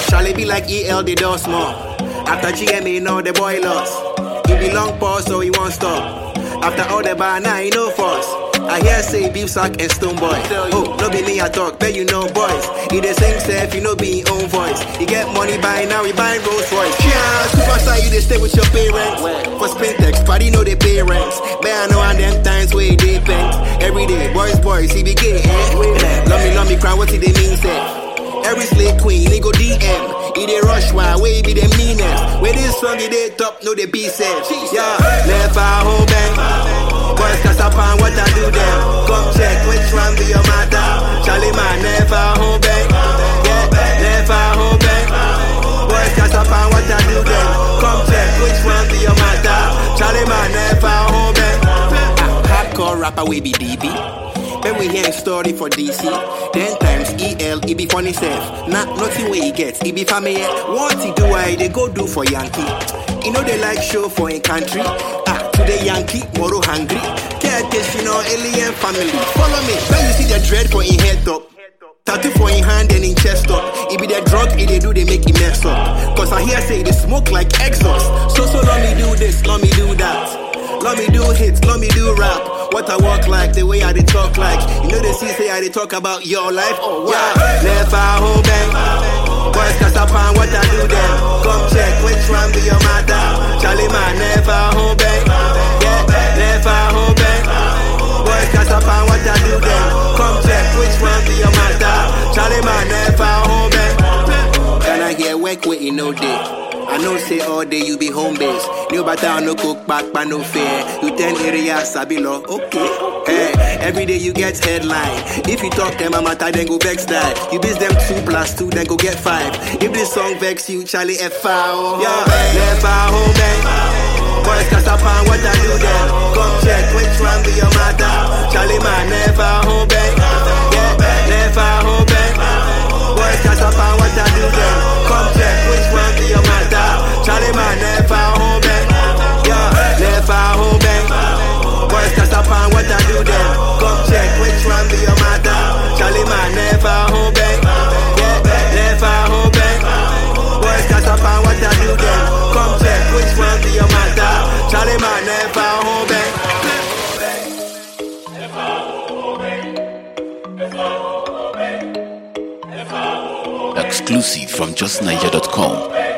Shall it be like EL, the door small? After GMA, now the boy lost. He be long pause, so he won't stop. After all the bar, now he no force. I hear say beef sack and stone boy. Oh, no be me I talk, bet you know boys. He the same self, you know be his own voice. He get money by now, he buy Rolls Royce. Yeah, superstar, you they stay with your parents. For Spintex, party know they pay rents. But I know on them times where they pent. Every day, boys, he be gay, eh? Love me, cry, what he they mean, say? Every slave queen, they go DM. He they rush one, way be the meanest. Where this song, they top, no they be safe. Yeah, never home bang. Boys cast up on what I do them. Come check which one be your mother. Charlie man never home bang. Yeah, never home bang. Boys cast up on what I do them. Come check which one be your mother. Charlie man never home bang. Hardcore rapper we be DB. When we hear a story for DC, 10 times EL, he be funny self. Nothing where he gets, he be family. What he do, I they go do for Yankee. You know they like show for a country. Today Yankee, tomorrow hungry. Can't taste, you know, alien family. Follow me, when you see the dread for in head top. Tattoo for in hand and in chest up. It be the drug, it they do, they make it mess up. Cause I hear say they smoke like exhaust. So let me do this, let me do that. Let me do hits, let me do rap. What I walk like, the way I they talk like. You know they say I they talk about your life. Oh wow, never home bang. Boys cast up on what I do them. Come check which one be your mother. Charlie man never home bang. Yeah, never home bang. Boys cast up on what I do them. Come check which one be your mother. Charlie man never home bang. Can I hear work with you no day? I know say all day you be home base. New butter no cook back but no fair. You 10 areas sabilo, okay. Hey, every day you get headline. If you talk them a matter then go vex that. You biz them 2+2 then go get 5. If this song vex you, Charlie F foul. Yeah, never home bang. Boys cast up on what I do them. Come check which one be your mother. Charlie man never home bang. Yeah, never home bang. Boys cast up on what I do them. Come check which one be your mother. Charlie man never home bang. Yeah, never home bang. Boys cast up on what I do them. Come check which one be your mother. Charlie man never home bang. Yeah, never home bang. Boys cast up on what I do them. Come check which one be your mother. Charlie man never home bang. Exclusive from justniger.com.